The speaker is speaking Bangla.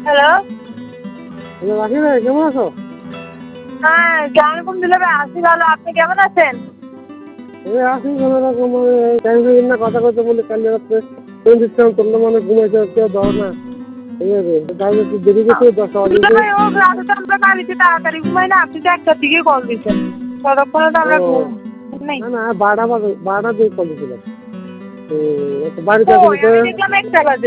হ্যালো। হ্যালো রাখি ভাই, কেমন আছো? হ্যাঁ, আলহামদুলিল্লাহ ভাই আছি ভালো। আপনি কেমন আছেন? এই আছি কোনো রকম টাইম না কথা কথা বলে কাল রাত্রে ফোন দিচ্ছিলাম, তোমরা মনে ঘুমাইছো, কেউ দাও না। ঠিক আছে, তাহলে একটু দেরি গেছে 10টা দুলা বাজে। ভাই ও রাতে তো আমরা বাড়িতে তাড়াতাড়ি ঘুমাই না, আপনি তো 1টার দিকে কল দিছেন। ততক্ষণে তো ও আমরা ঘুম নাই। না না, 12টা দিয়ে কল দিয়েছিলাম। তো বাড়িতে কই আসলে তো আমি দেখলাম 1টা বাজে।